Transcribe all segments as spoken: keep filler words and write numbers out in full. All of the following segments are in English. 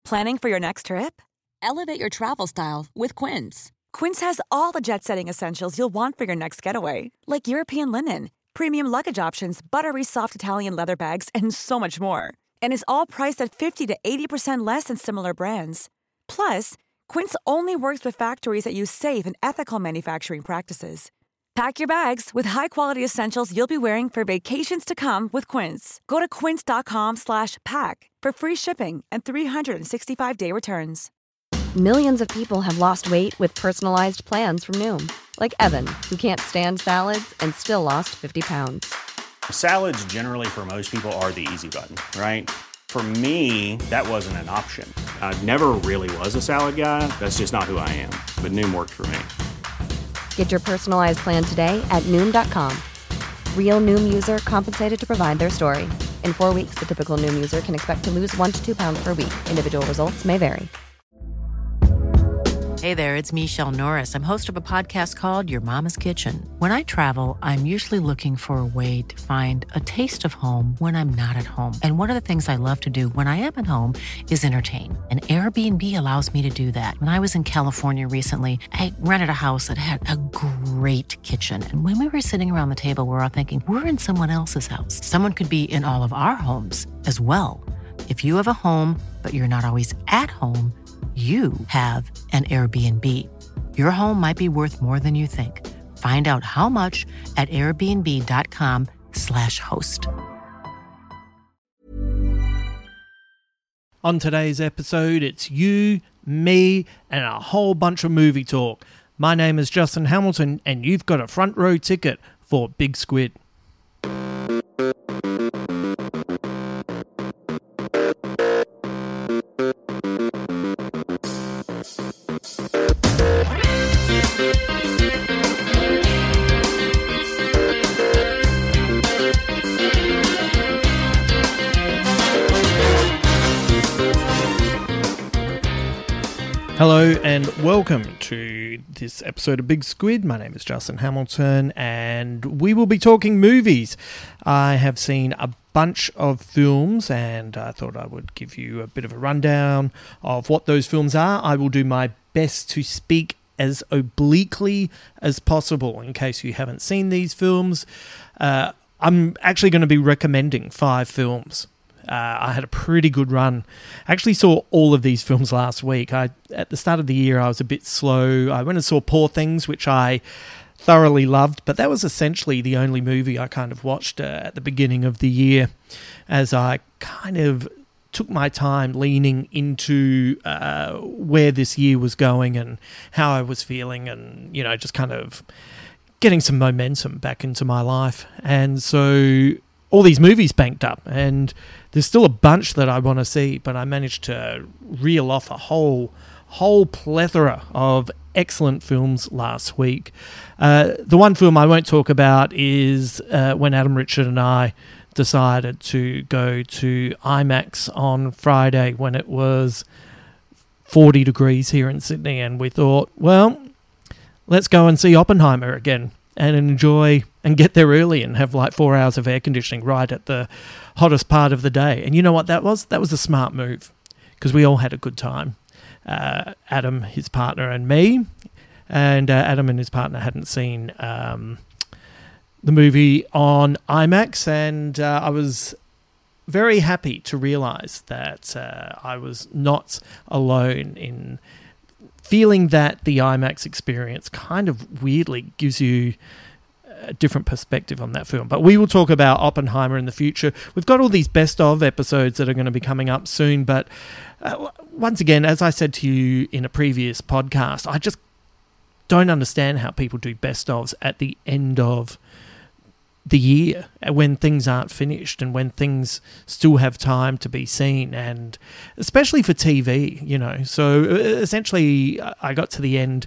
Planning for your next trip? Elevate your travel style with Quince. Quince has all the jet-setting essentials you'll want for your next getaway, like European linen, premium luggage options, buttery soft Italian leather bags, and so much more. And is all priced at fifty to eighty percent less than similar brands. Plus, Quince only works with factories that use safe and ethical manufacturing practices. Pack your bags with high-quality essentials you'll be wearing for vacations to come with Quince. Go to quince.com slash pack for free shipping and three sixty-five day returns. Millions of people have lost weight with personalized plans from Noom. Like Evan, who can't stand salads and still lost fifty pounds. Salads generally for most people are the easy button, right? For me, that wasn't an option. I never really was a salad guy. That's just not who I am. But Noom worked for me. Get your personalized plan today at Noom dot com. Real Noom user compensated to provide their story. In four weeks, the typical Noom user can expect to lose one to two pounds per week. Individual results may vary. Hey there, it's Michelle Norris. I'm host of a podcast called Your Mama's Kitchen. When I travel, I'm usually looking for a way to find a taste of home when I'm not at home. And one of the things I love to do when I am at home is entertain. And Airbnb allows me to do that. When I was in California recently, I rented a house that had a great kitchen. And when we were sitting around the table, we were all thinking, we're in someone else's house. Someone could be in all of our homes as well. If you have a home, but you're not always at home, you have an Airbnb. Your home might be worth more than you think. Find out how much at airbnb.com slash host. On today's episode, it's you, me, and a whole bunch of movie talk. My name is Justin Hamilton, and you've got a front row ticket for Big Squid. Hello and welcome to this episode of Big Squid. My name is Justin Hamilton and we will be talking movies. I have seen a bunch of films and I thought I would give you a bit of a rundown of what those films are. I will do my best to speak as obliquely as possible in case you haven't seen these films. Uh, I'm actually going to be recommending five films. Uh, I had a pretty good run. I actually saw all of these films last week. I at the start of the year, I was a bit slow. I went and saw Poor Things, which I thoroughly loved, but that was essentially the only movie I kind of watched uh, at the beginning of the year as I kind of took my time leaning into uh, where this year was going and how I was feeling and, you know, just kind of getting some momentum back into my life. And so all these movies banked up and there's still a bunch that I want to see, but I managed to reel off a whole whole plethora of excellent films last week. Uh, the one film I won't talk about is uh, when Adam, Richard and I decided to go to IMAX on Friday when it was forty degrees here in Sydney, and we thought, well, let's go and see Oppenheimer again and enjoy and get there early and have like four hours of air conditioning right at the hottest part of the day. And you know what that was? That was a smart move because we all had a good time. Uh, Adam, his partner, and me. And uh, Adam and his partner hadn't seen um, the movie on IMAX, and uh, I was very happy to realise that uh, I was not alone in feeling that the IMAX experience kind of weirdly gives you a different perspective on that film. But we will talk about Oppenheimer in the future. We've got all these best of episodes that are going to be coming up soon, but uh, once again, as I said to you in a previous podcast, I just don't understand how people do best ofs at the end of the year when things aren't finished and when things still have time to be seen, and especially for T V, you know. So essentially I got to the end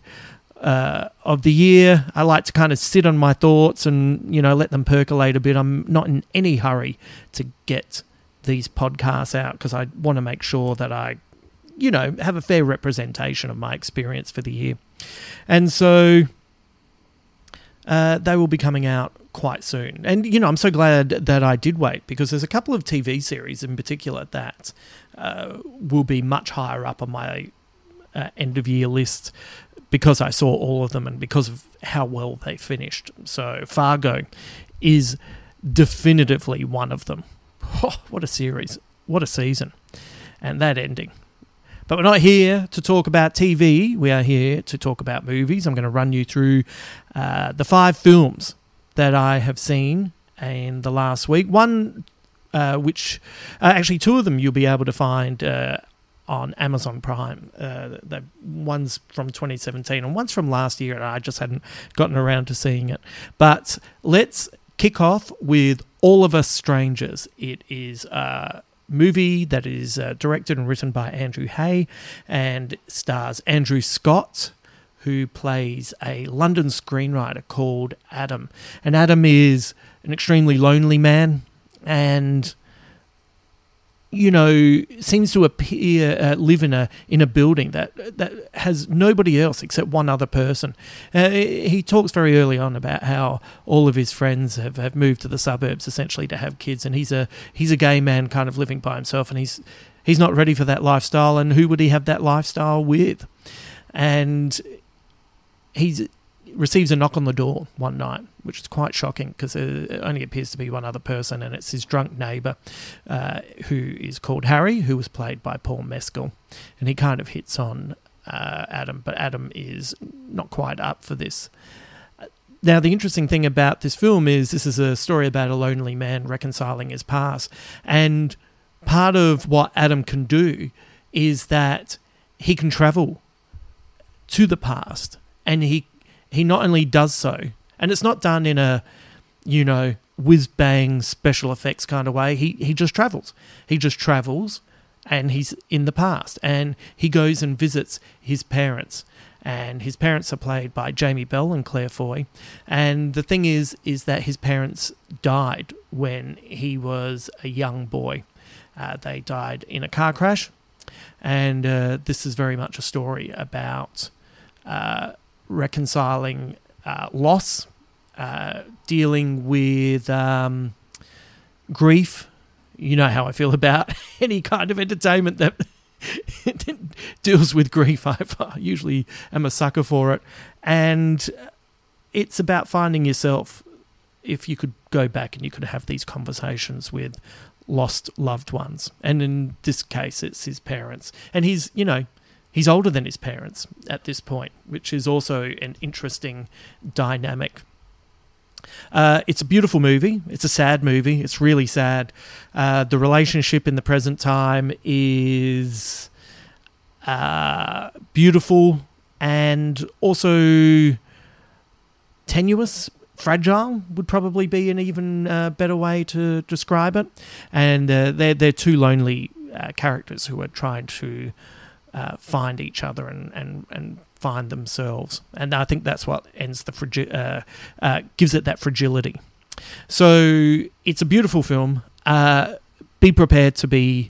uh, of the year. I like to kind of sit on my thoughts and, you know, let them percolate a bit. I'm not in any hurry to get these podcasts out because I want to make sure that I, you know, have a fair representation of my experience for the year. And so uh, they will be coming out quite soon. And, you know, I'm so glad that I did wait, because there's a couple of T V series in particular that uh, will be much higher up on my uh, end-of-year list because I saw all of them and because of how well they finished. So Fargo is definitively one of them. Oh, what a series. What a season. And that ending. But we're not here to talk about T V. We are here to talk about movies. I'm going to run you through uh, the five films that I have seen in the last week. One, uh, which, uh, actually two of them you'll be able to find uh, on Amazon Prime. Uh, the one's from twenty seventeen and one's from last year, and I just hadn't gotten around to seeing it. But let's kick off with All of Us Strangers. It is a movie that is uh, directed and written by Andrew Hay and stars Andrew Scott, who plays a London screenwriter called Adam. And Adam is an extremely lonely man and, you know, seems to appear uh, live in a in a building that that has nobody else except one other person. Uh, he talks very early on about how all of his friends have, have moved to the suburbs essentially to have kids, and he's a he's a gay man kind of living by himself, and he's he's not ready for that lifestyle. And who would he have that lifestyle with? And he's receives a knock on the door one night, which is quite shocking because it only appears to be one other person, and it's his drunk neighbour uh, who is called Harry, who was played by Paul Mescal, and he kind of hits on uh, Adam, but Adam is not quite up for this. Now, the interesting thing about this film is this is a story about a lonely man reconciling his past, and part of what Adam can do is that he can travel to the past, and he He not only does so, and it's not done in a, you know, whiz-bang special effects kind of way. He he just travels. He just travels, and he's in the past. And he goes and visits his parents. And his parents are played by Jamie Bell and Claire Foy. And the thing is, is that his parents died when he was a young boy. Uh, they died in a car crash. And uh, this is very much a story about Uh, reconciling uh, loss, uh, dealing with um, grief. You know how I feel about any kind of entertainment that deals with grief. I usually am a sucker for it. And it's about finding yourself, if you could go back and you could have these conversations with lost loved ones. And in this case, it's his parents. And he's, you know, he's older than his parents at this point, which is also an interesting dynamic. Uh, it's a beautiful movie. It's a sad movie. It's really sad. Uh, the relationship in the present time is uh, beautiful and also tenuous. Fragile would probably be an even uh, better way to describe it. And uh, they're, they're two lonely uh, characters who are trying to Uh, find each other and, and, and find themselves. And I think that's what ends the fragi- uh, uh, gives it that fragility. So it's a beautiful film. Uh, be prepared to be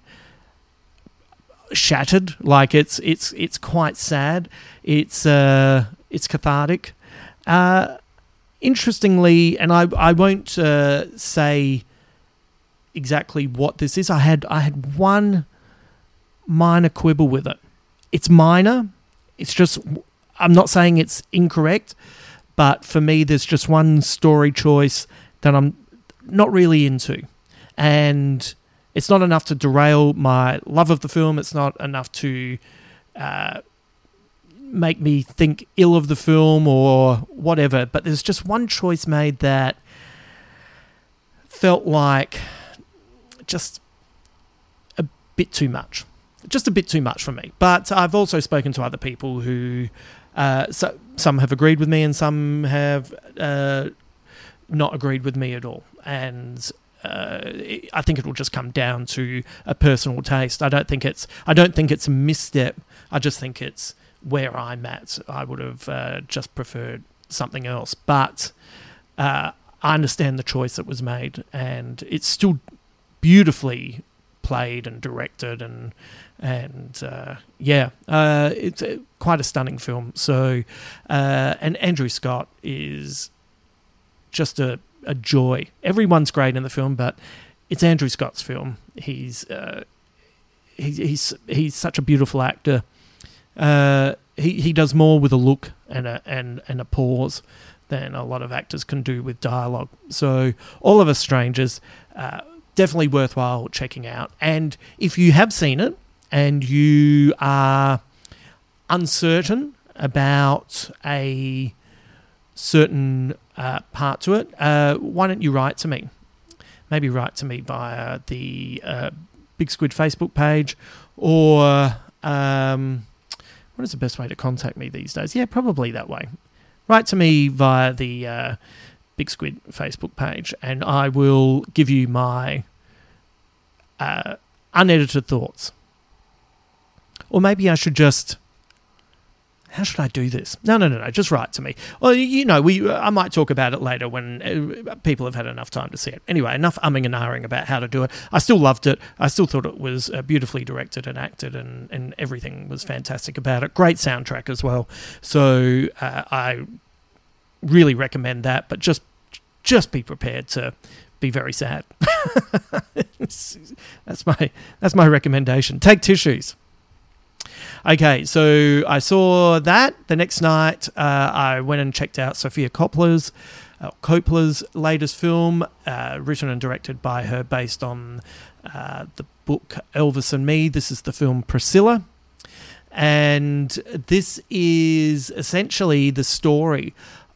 shattered. Like it's it's it's quite sad. It's uh, it's cathartic. Uh, interestingly, and I I won't uh, say exactly what this is. I had I had one minor quibble with it. It's minor. It's just, I'm not saying it's incorrect, but for me, there's just one story choice that I'm not really into. And it's not enough to derail my love of the film. It's not enough to uh, make me think ill of the film or whatever. But there's just one choice made that felt like just a bit too much. Just a bit too much for me. But I've also spoken to other people who, uh, so, some have agreed with me and some have uh, not agreed with me at all. And uh, I think it will just come down to a personal taste. I don't think it's. I don't think it's a misstep. I just think it's where I'm at. I would have uh, just preferred something else. But uh, I understand the choice that was made, and it's still beautifully played and directed, and and uh, yeah, uh, it's a, quite a stunning film. So, uh, and Andrew Scott is just a a joy. Everyone's great in the film, but it's Andrew Scott's film. He's uh, he, he's he's such a beautiful actor. Uh, he he does more with a look and a and and a pause than a lot of actors can do with dialogue. So All of Us Strangers, uh, definitely worthwhile checking out. And if you have seen it and you are uncertain about a certain uh, part to it, uh, why don't you write to me? Maybe write to me via the uh, Big Squid Facebook page, or um, what is the best way to contact me these days? Yeah, probably that way. Write to me via the uh, Big Squid Facebook page, and I will give you my uh, unedited thoughts. Or maybe I should just... How should I do this? No, no, no, no. Just write to me. Well, you know, we. I might talk about it later when uh, people have had enough time to see it. Anyway, enough umming and ahhing about how to do it. I still loved it. I still thought it was uh, beautifully directed and acted, and, and everything was fantastic about it. Great soundtrack as well. So uh, I really recommend that. But just, just be prepared to be very sad. that's my. That's my recommendation. Take tissues. Okay, so I saw that. The next night, uh, I went and checked out Sofia Coppola's, uh, Coppola's latest film, uh, written and directed by her, based on uh, the book Elvis and Me. This is the film Priscilla. And this is essentially the story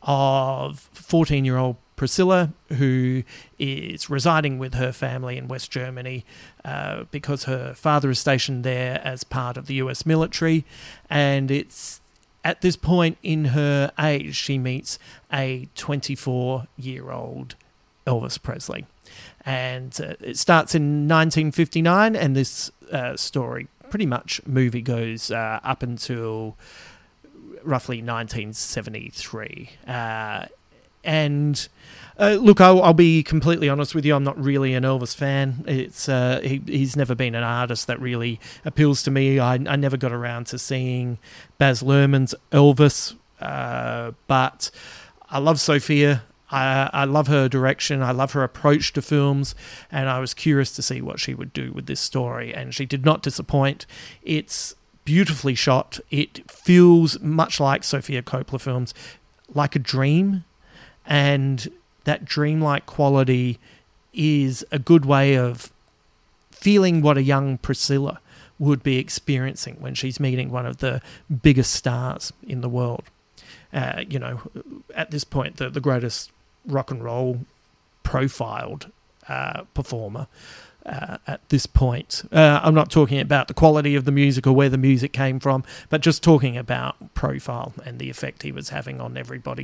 of fourteen-year-old Priscilla, who is residing with her family in West Germany uh, because her father is stationed there as part of the U S military. And it's at this point in her age she meets a twenty-four-year-old Elvis Presley. And uh, it starts in nineteen fifty-nine, and this uh, story, pretty much movie, goes uh, up until roughly nineteen seventy-three. Uh, and uh, look, I'll, I'll be completely honest with you. I'm not really an Elvis fan. It's uh, he, he's never been an artist that really appeals to me. I, I never got around to seeing Baz Luhrmann's Elvis, uh, but I love Sofia. I, I love her direction. I love her approach to films, and I was curious to see what she would do with this story, and she did not disappoint. It's beautifully shot. It feels much like Sofia Coppola films, like a dream. And that dreamlike quality is a good way of feeling what a young Priscilla would be experiencing when she's meeting one of the biggest stars in the world. Uh, you know, at this point, the, the greatest rock and roll profiled uh, performer uh, at this point. Uh, I'm not talking about the quality of the music or where the music came from, but just talking about profile and the effect he was having on everybody.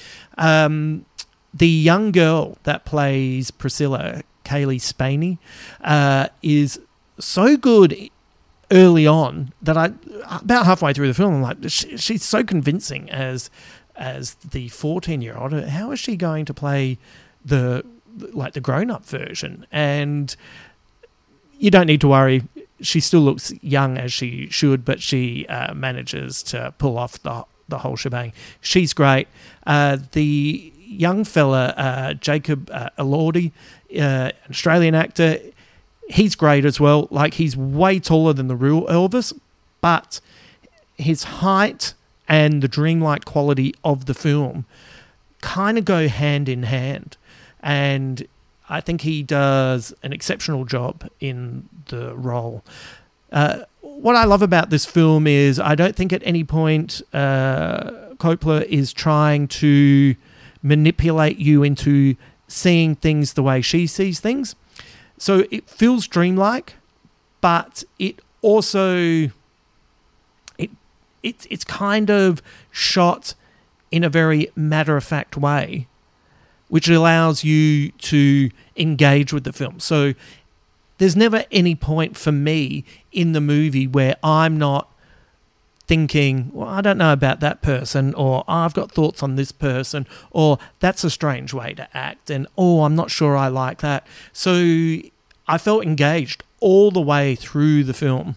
Um, the young girl that plays Priscilla, Kaylee Spaney, uh, is so good early on that I, about halfway through the film, I'm like, she, she's so convincing as as the fourteen-year-old. How is she going to play the like the grown-up version? And you don't need to worry. She still looks young as she should, but she uh, manages to pull off the the whole shebang. She's great. Uh, the young fella, uh, Jacob uh, Elordi, uh, Australian actor, he's great as well. Like, he's way taller than the real Elvis, but his height and the dreamlike quality of the film kind of go hand in hand. And I think he does an exceptional job in the role. Uh, what I love about this film is I don't think at any point uh, Coppola is trying to manipulate you into seeing things the way she sees things. So it feels dreamlike, but it also it it it's kind of shot in a very matter-of-fact way, which allows you to engage with the film. So there's never any point for me in the movie where I'm not thinking, well, I don't know about that person, or oh, I've got thoughts on this person, or that's a strange way to act, and oh, I'm not sure I like that. So I felt engaged all the way through the film,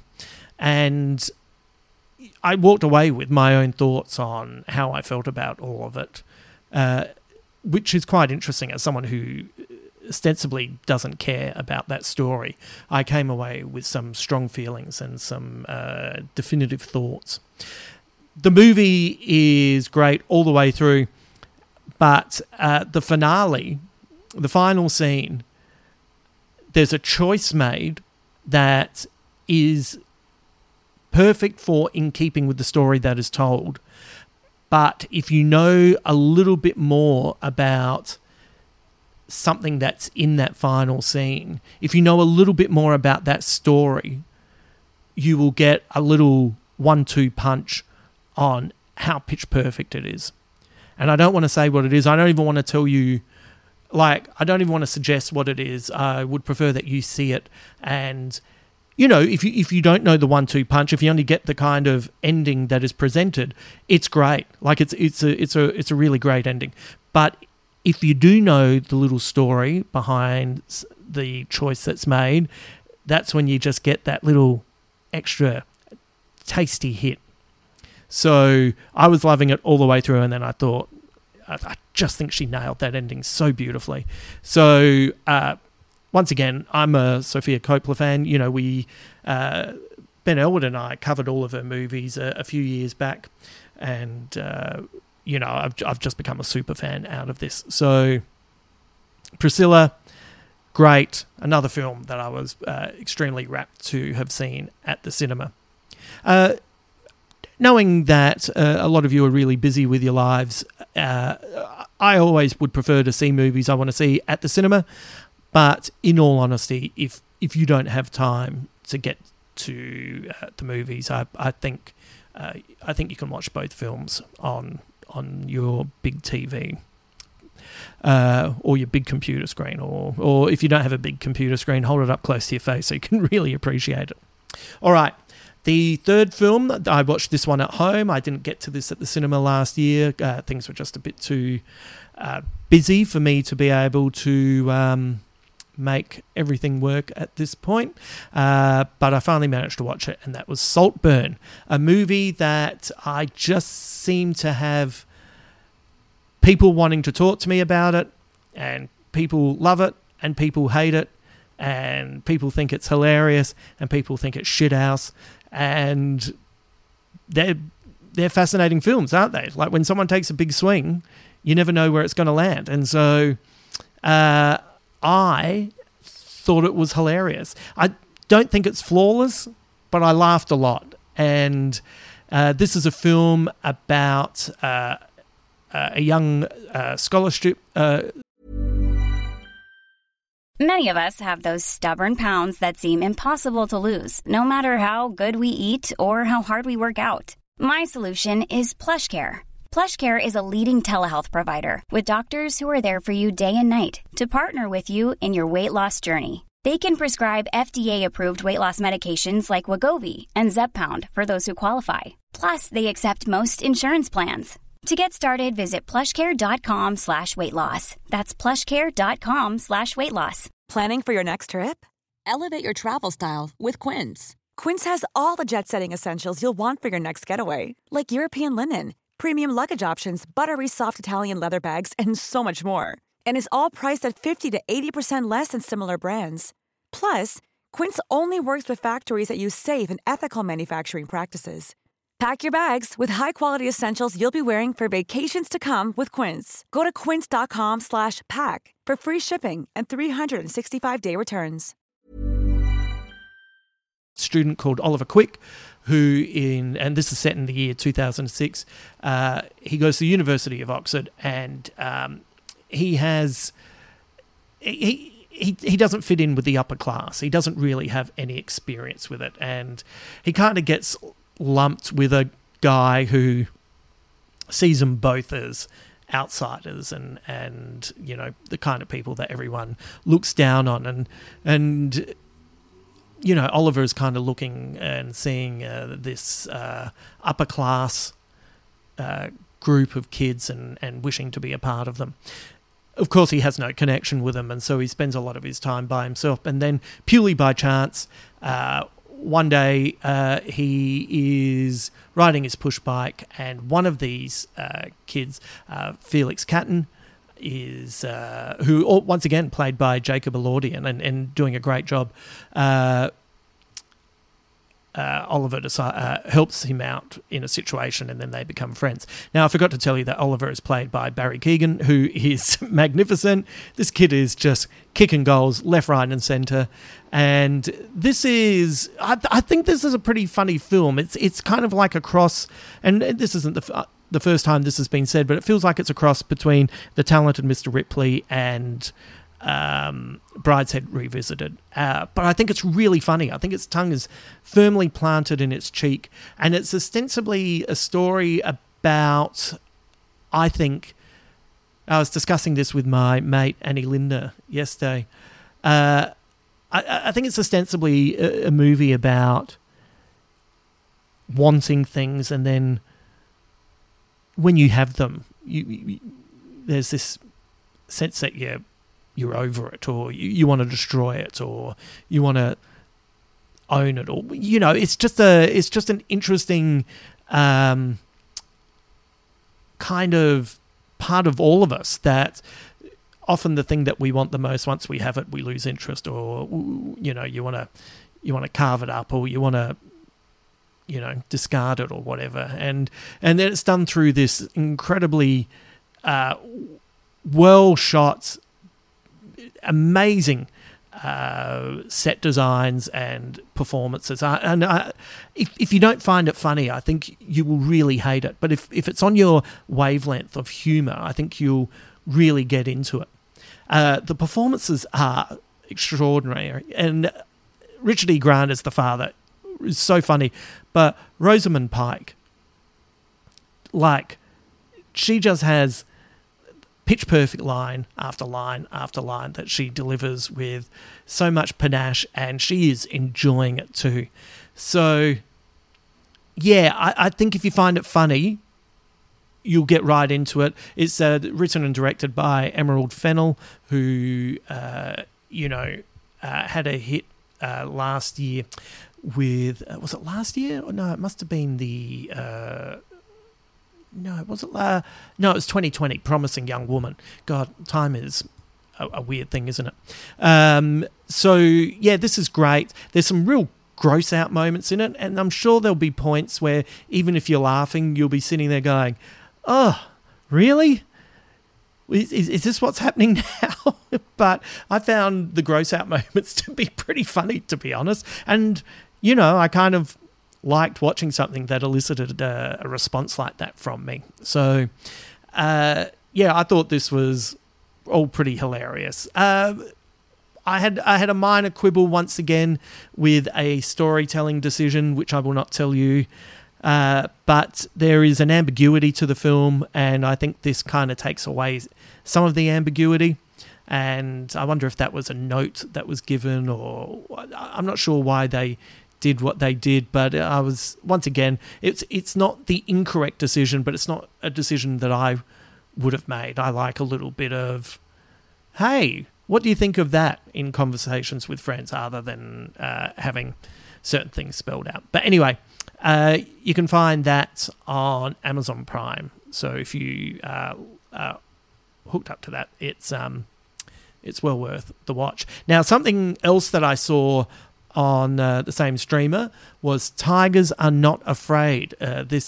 and I walked away with my own thoughts on how I felt about all of it. Uh, which is quite interesting as someone who ostensibly doesn't care about that story. I came away with some strong feelings and some uh, definitive thoughts. The movie is great all the way through, but uh, the finale, the final scene, there's a choice made that is perfect for in keeping with the story that is told. But if you know a little bit more about something that's in that final scene, if you know a little bit more about that story, you will get a little one two punch on how pitch perfect it is. And I don't want to say what it is. I don't even want to tell you, like, I don't even want to suggest what it is. I would prefer that you see it. And, you know, if you if you don't know the one two punch, if you only get the kind of ending that is presented, it's great. Like, it's it's a it's a it's a really great ending. But if you do know the little story behind the choice that's made, that's when you just get that little extra tasty hit. So I was loving it all the way through, and then I thought, I, I just think she nailed that ending so beautifully. So uh, once again, I'm a Sofia Coppola fan. You know, we uh, Ben Elwood and I covered all of her movies a, a few years back, and uh, you know, I've I've just become a super fan out of this. So Priscilla, great, another film that I was uh, extremely rapt to have seen at the cinema. Uh, Knowing that uh, a lot of you are really busy with your lives, uh, I always would prefer to see movies I want to see at the cinema. But in all honesty, if if you don't have time to get to uh, the movies, I I think uh, I think you can watch both films on on your big T V uh, or your big computer screen, or or if you don't have a big computer screen, hold it up close to your face so you can really appreciate it. All right. The third film, I watched this one at home. I didn't get to this at the cinema last year. Uh, things were just a bit too uh, busy for me to be able to um, make everything work at this point. Uh, but I finally managed to watch it, and that was Saltburn, a movie that I just seem to have people wanting to talk to me about it, and people love it, and people hate it, and people think it's hilarious, and people think it's shithouse. And they're they're fascinating films, aren't they? Like, when someone takes a big swing, you never know where it's going to land. And so uh, I thought it was hilarious. I don't think it's flawless, but I laughed a lot. And uh, this is a film about uh, a young uh, scholarship... Uh, Many of us have those stubborn pounds that seem impossible to lose, no matter how good we eat or how hard we work out. My solution is PlushCare. PlushCare is a leading telehealth provider with doctors who are there for you day and night to partner with you in your weight loss journey. They can prescribe F D A-approved weight loss medications like Wegovy and Zepbound for those who qualify. Plus, they accept most insurance plans. To get started, visit plushcare.com slash weight loss. That's plushcare.com slash weight loss. Planning for your next trip? Elevate your travel style with Quince. Quince has all the jet-setting essentials you'll want for your next getaway, like European linen, premium luggage options, buttery soft Italian leather bags, and so much more. And is all priced at fifty to eighty percent less than similar brands. Plus, Quince only works with factories that use safe and ethical manufacturing practices. Pack your bags with high-quality essentials you'll be wearing for vacations to come with Quince. Go to quince.com slash pack for free shipping and three sixty-five day returns. Student called Oliver Quick, who in, and this is set in the year two thousand six, uh, he goes to the University of Oxford, and um, he has, he, he, he doesn't fit in with the upper class. He doesn't really have any experience with it, and he kind of gets lumped with a guy who sees them both as outsiders and and you know, the kind of people that everyone looks down on, and and you know, Oliver is kind of looking and seeing uh, this uh, upper class uh, group of kids and and wishing to be a part of them. Of course, he has no connection with them, and so he spends a lot of his time by himself. And then, purely by chance, uh, one day uh, he is riding his push bike, and one of these uh, kids, uh, Felix Catton, is uh, who once again played by Jacob Elordi and, and doing a great job. Uh, Uh, Oliver deci- uh, helps him out in a situation and then they become friends. Now, I forgot to tell you that Oliver is played by Barry Keoghan, who is magnificent. This kid is just kicking goals left, right and centre. And this is, I, I think this is a pretty funny film. It's it's kind of like a cross, and this isn't the, f- the first time this has been said, but it feels like it's a cross between The Talented Mister Ripley and Um, Brideshead Revisited. Uh, but I think it's really funny. I think its tongue is firmly planted in its cheek, and it's ostensibly a story about, I think, I was discussing this with my mate Annie Linder yesterday. Uh, I, I think it's ostensibly a, a movie about wanting things, and then when you have them, you, you, there's this sense that you're you're over it, or you, you want to destroy it, or you want to own it, or, you know, it's just a, it's just an interesting um, kind of part of all of us, that often the thing that we want the most, once we have it, we lose interest, or, you know, you want to, you want to carve it up, or you want to, you know, discard it or whatever. And, and then it's done through this incredibly uh, well shot, amazing uh, set designs and performances. I, and I, if if you don't find it funny, I think you will really hate it. But if, if it's on your wavelength of humour, I think you'll really get into it. Uh, the performances are extraordinary. And Richard E. Grant as the father is so funny. But Rosamund Pike, like, she just has pitch perfect line after line after line that she delivers with so much panache, and she is enjoying it too. So, yeah, I, I think if you find it funny, you'll get right into it. It's uh, written and directed by Emerald Fennell, who, uh, you know, uh, had a hit uh, last year with, uh, was it last year? Or no, it must have been the... Uh, No, was it? Uh, no, it was twenty twenty. Promising Young Woman. God, time is a, a weird thing, isn't it? Um, so yeah, this is great. There's some real gross out moments in it, and I'm sure there'll be points where even if you're laughing, you'll be sitting there going, "Oh, really? Is, is, is this what's happening now?" But I found the gross out moments to be pretty funny, to be honest. And you know, I kind of liked watching something that elicited a, a response like that from me. So, uh, yeah, I thought this was all pretty hilarious. Uh, I had I had a minor quibble once again with a storytelling decision, which I will not tell you, uh, but there is an ambiguity to the film, and I think this kind of takes away some of the ambiguity. And I wonder if that was a note that was given, or I'm not sure why they did what they did, but I was, once again, it's it's not the incorrect decision, but it's not a decision that I would have made. I like a little bit of, hey, what do you think of that, in conversations with friends, other than uh, having certain things spelled out. But anyway, uh, you can find that on Amazon Prime. So if you are uh, hooked up to that, it's um it's well worth the watch. Now, something else that I saw on uh, the same streamer was Tigers Are Not Afraid. Uh, this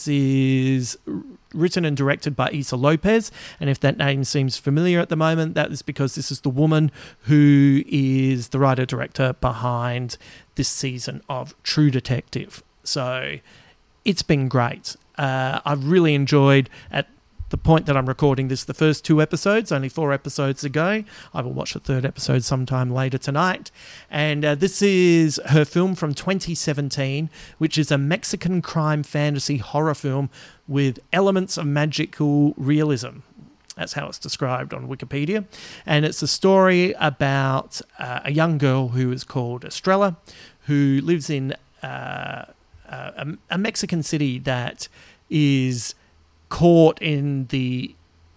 is written and directed by Issa Lopez, and if that name seems familiar at the moment, that is because this is the woman who is the writer-director behind this season of True Detective. So it's been great. Uh, I've really enjoyed, at the point that I'm recording this, the first two episodes, only four episodes to go. I will watch the third episode sometime later tonight. And uh, this is her film from twenty seventeen, which is a Mexican crime fantasy horror film with elements of magical realism. That's how it's described on Wikipedia. And it's a story about uh, a young girl who is called Estrella, who lives in uh, a, a Mexican city that is caught in the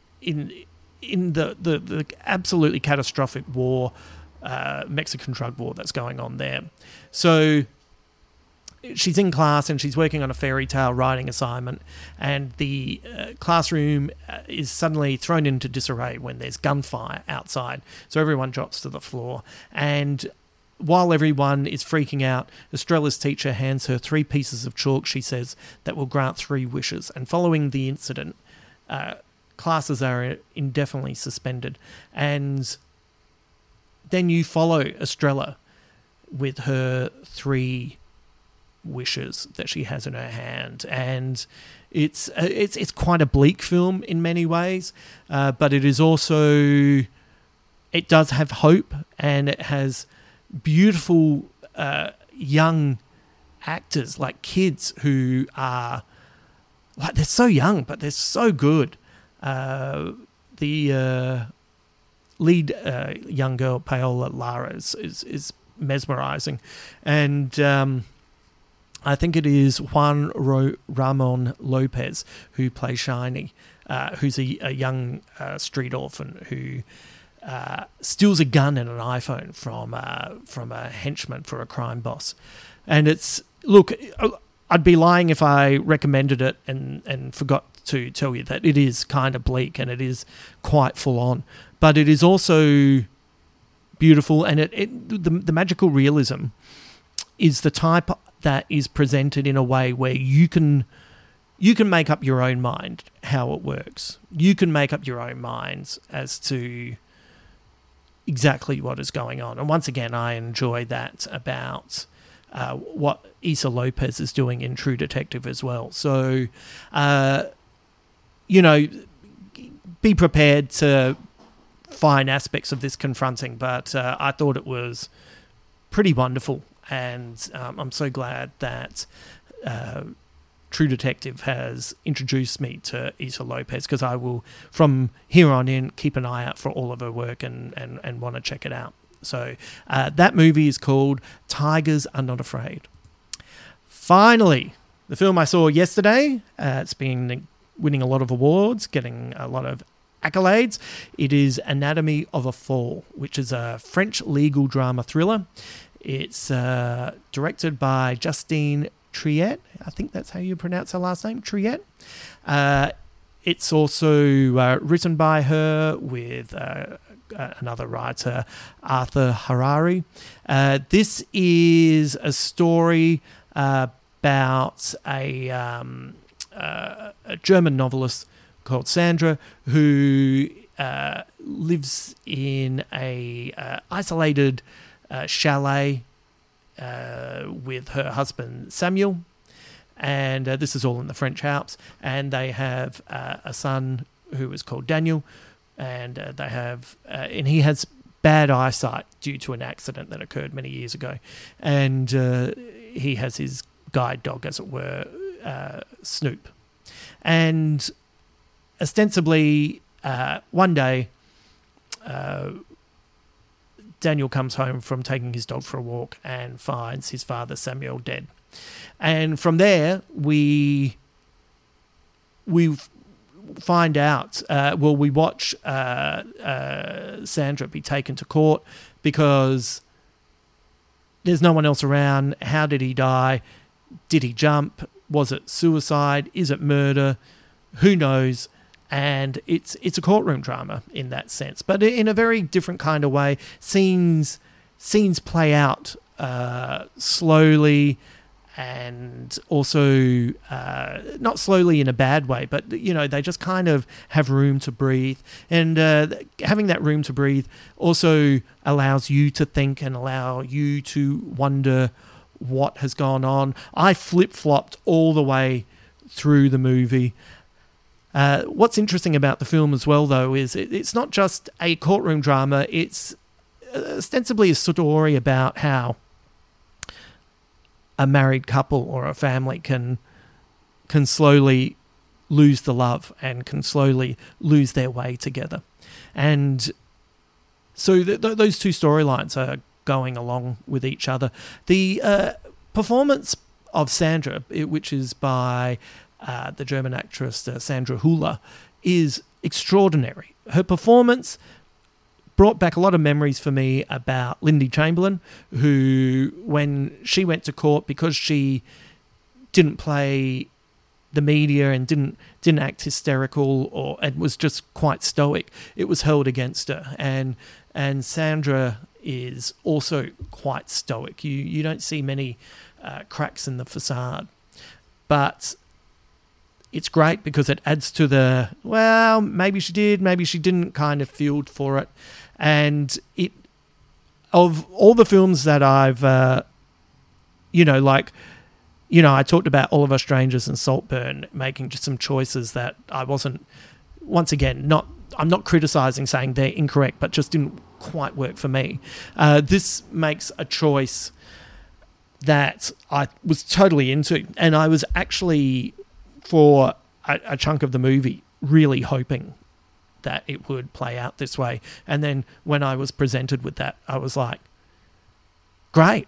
in in the, the, the absolutely catastrophic war, uh, Mexican drug war that's going on there. So she's in class and she's working on a fairy tale writing assignment, and the uh, classroom uh, is suddenly thrown into disarray when there's gunfire outside. So everyone drops to the floor, and while everyone is freaking out, Estrella's teacher hands her three pieces of chalk, she says, that will grant three wishes. And following the incident, uh, classes are indefinitely suspended. And then you follow Estrella with her three wishes that she has in her hand, and it's uh, it's it's quite a bleak film in many ways, uh, but it is also, it does have hope, and it has beautiful uh, young actors, like kids who are like, they're so young but they're so good. Uh, the uh, lead uh, young girl, Paola Lara, is is, is mesmerizing, and um, I think it is Juan Ro- Ramon Lopez who plays Shiny, uh, who's a, a young uh, street orphan who uh, steals a gun and an iPhone from uh, from a henchman for a crime boss. And it's, look, I'd be lying if I recommended it and, and forgot to tell you that it is kind of bleak and it is quite full on, but it is also beautiful, and it, it the, the magical realism is the type that is presented in a way where you can you can make up your own mind how it works. You can make up your own minds as to exactly what is going on. And once again, I enjoy that about uh, what Issa Lopez is doing in True Detective as well. So, uh, you know, be prepared to find aspects of this confronting, but uh, I thought it was pretty wonderful. And um, I'm so glad that uh, True Detective has introduced me to Issa Lopez, because I will, from here on in, keep an eye out for all of her work and, and, and want to check it out. So uh, that movie is called Tigers Are Not Afraid. Finally, the film I saw yesterday, uh, it's been winning a lot of awards, getting a lot of accolades. It is Anatomy of a Fall, which is a French legal drama thriller. It's uh, directed by Justine Triet. I think that's how you pronounce her last name, Triet. Uh, it's also uh, written by her with uh, another writer, Arthur Harari. Uh, this is a story uh, about a, um, uh, a German novelist called Sandra, who uh, lives in a uh, isolated uh, chalet uh, with her husband Samuel, and uh, this is all in the French Alps. And they have uh, a son who is called Daniel, and uh, they have uh, and he has bad eyesight due to an accident that occurred many years ago, and uh, he has his guide dog, as it were, uh, Snoop, and ostensibly, uh, one day, uh, Daniel comes home from taking his dog for a walk and finds his father, Samuel, dead. And from there, we we find out, uh, well, we watch uh, uh, Sandra be taken to court because there's no one else around. How did he die? Did he jump? Was it suicide? Is it murder? Who knows? And it's it's a courtroom drama in that sense, but in a very different kind of way. Scenes scenes play out uh, slowly, and also uh, not slowly in a bad way, but you know, they just kind of have room to breathe. And uh, having that room to breathe also allows you to think and allow you to wonder what has gone on. I flip-flopped all the way through the movie. Uh, what's interesting about the film as well, though, is it, it's not just a courtroom drama. It's ostensibly a story about how a married couple or a family can can slowly lose the love and can slowly lose their way together. And so th- th- those two storylines are going along with each other. The uh, performance of Sandra, which is by Uh, the German actress uh, Sandra Hüller, is extraordinary. Her performance brought back a lot of memories for me about Lindy Chamberlain, who, when she went to court, because she didn't play the media and didn't didn't act hysterical or and was just quite stoic, it was held against her. And and Sandra is also quite stoic. You you don't see many uh, cracks in the facade, but it's great because it adds to the, well, maybe she did, maybe she didn't kind of feel for it. And it, of all the films that I've, uh, you know, like, you know, I talked about Oliver Strangers and Saltburn making just some choices that I wasn't, once again, not, I'm not criticizing saying they're incorrect, but just didn't quite work for me. Uh, this makes a choice that I was totally into. And I was actually, for a, a chunk of the movie, really hoping that it would play out this way. And then when I was presented with that, I was like, great,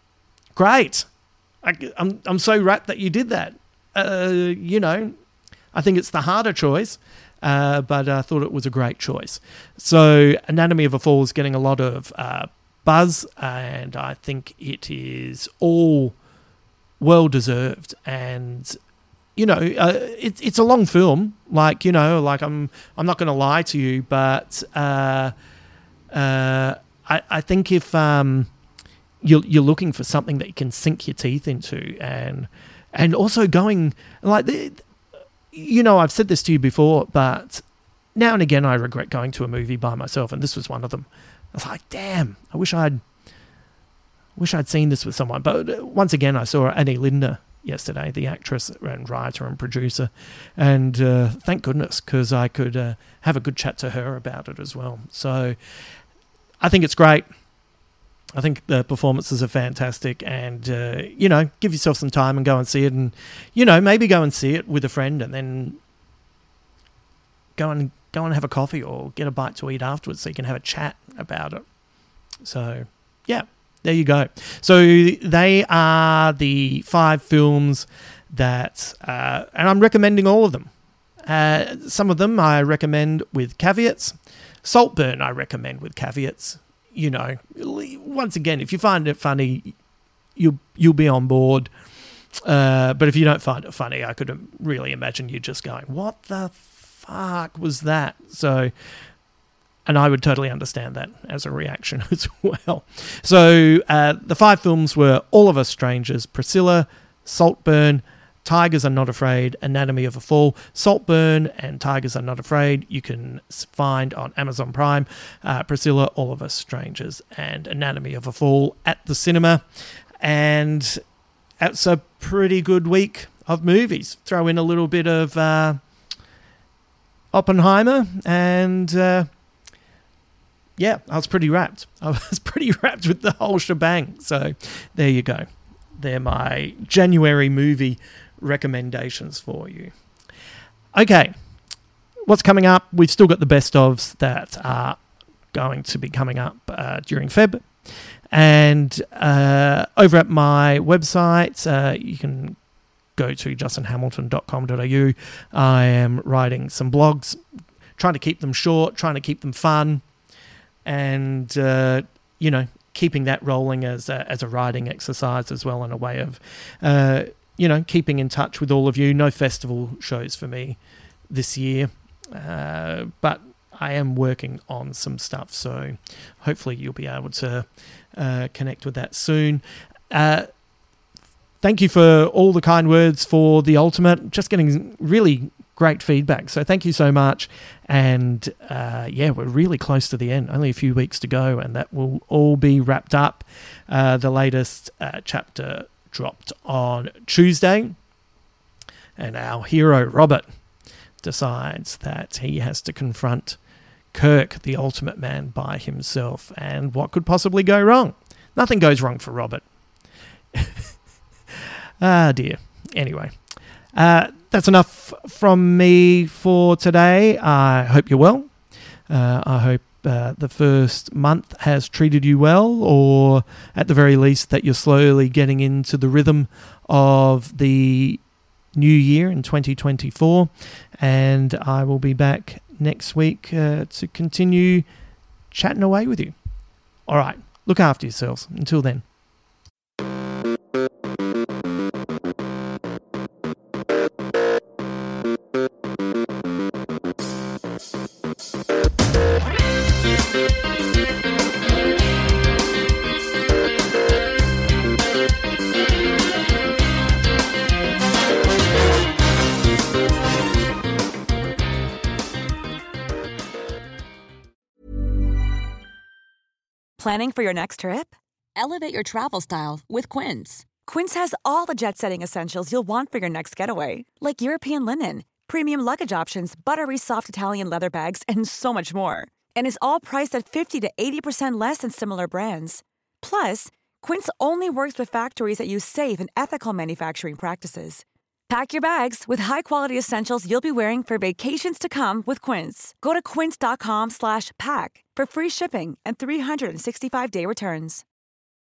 great. I, I'm I'm so rapt that you did that. Uh, you know, I think it's the harder choice, uh, but I thought it was a great choice. So Anatomy of a Fall is getting a lot of uh, buzz, and I think it is all well-deserved. And you know, uh, it's it's a long film. Like, you know, like I'm I'm not going to lie to you, but uh, uh, I I think if um, you're you're looking for something that you can sink your teeth into, and and also going like the, you know, I've said this to you before, but now and again I regret going to a movie by myself, and this was one of them. I was like, damn, I wish I'd wish I'd seen this with someone. But once again, I saw Annie Linder yesterday, the actress and writer and producer, and uh, thank goodness, because I could uh, have a good chat to her about it as well. So I think it's great. I think the performances are fantastic, and uh, you know, give yourself some time and go and see it, and you know, maybe go and see it with a friend, and then go and go and have a coffee or get a bite to eat afterwards, so you can have a chat about it. So yeah. There you go. So they are the five films that, uh, and I'm recommending all of them. Uh, some of them I recommend with caveats. Saltburn I recommend with caveats. You know, once again, if you find it funny, you'll you'll be on board. Uh, but if you don't find it funny, I could really imagine you just going, "What the fuck was that?" So. And I would totally understand that as a reaction as well. So uh, the five films were All of Us Strangers, Priscilla, Saltburn, Tigers Are Not Afraid, Anatomy of a Fall. Saltburn and Tigers Are Not Afraid you can find on Amazon Prime. Uh, Priscilla, All of Us Strangers, and Anatomy of a Fall at the cinema. And it's a pretty good week of movies. Throw in a little bit of uh, Oppenheimer and... Uh, Yeah, I was pretty wrapped. I was pretty wrapped with the whole shebang. So there you go. They're my January movie recommendations for you. Okay, what's coming up? We've still got the best ofs that are going to be coming up uh, during Feb. And uh, over at my website, uh, you can go to justin hamilton dot com dot a u. I am writing some blogs, trying to keep them short, trying to keep them fun. And, uh, you know, keeping that rolling as a, as a writing exercise as well, in a way of, uh, you know, keeping in touch with all of you. No festival shows for me this year, uh, but I am working on some stuff, so hopefully you'll be able to uh, connect with that soon. Uh, thank you for all the kind words for The Ultimate. Just getting really great feedback, so thank you so much. And uh, yeah, we're really close to the end, only a few weeks to go, and that will all be wrapped up. Uh, the latest uh, chapter dropped on Tuesday, and our hero Robert decides that he has to confront Kirk, the Ultimate Man, by himself. And what could possibly go wrong? Nothing goes wrong for Robert. Ah dear. Anyway, uh, that's enough from me for today. I hope you're well. Uh, I hope uh, the first month has treated you well, or at the very least that you're slowly getting into the rhythm of the new year in twenty twenty-four. And I will be back next week uh, to continue chatting away with you. All right, look after yourselves. Until then. Planning for your next trip? Elevate your travel style with Quince. Quince has all the jet-setting essentials you'll want for your next getaway, like European linen, premium luggage options, buttery soft Italian leather bags, and so much more. And is all priced at fifty to eighty percent less than similar brands. Plus, Quince only works with factories that use safe and ethical manufacturing practices. Pack your bags with high-quality essentials you'll be wearing for vacations to come with Quince. Go to quince.com slash pack for free shipping and three sixty-five day returns.